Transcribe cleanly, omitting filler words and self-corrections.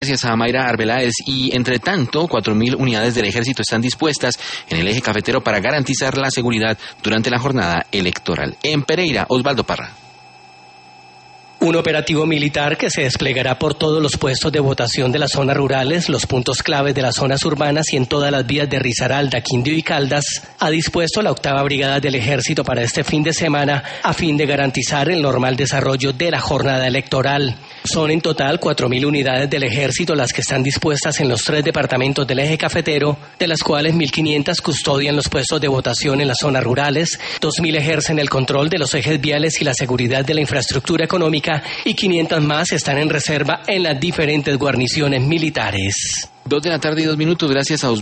Gracias a Mayra Arbeláez. Y entre tanto, 4.000 unidades del ejército están dispuestas en el eje cafetero para garantizar la seguridad durante la jornada electoral. En Pereira, Osvaldo Parra. Un operativo militar que se desplegará por todos los puestos de votación de las zonas rurales, los puntos claves de las zonas urbanas y en todas las vías de Risaralda, Quindío y Caldas, ha dispuesto la 8ª Brigada del Ejército para este fin de semana a fin de garantizar el normal desarrollo de la jornada electoral. Son en total 4.000 unidades del Ejército las que están dispuestas en los 3 departamentos del eje cafetero, de las cuales 1.500 custodian los puestos de votación en las zonas rurales, 2.000 ejercen el control de los ejes viales y la seguridad de la infraestructura económica y 500 más están en reserva en las diferentes guarniciones militares. 2 de la tarde y 2 minutos, gracias a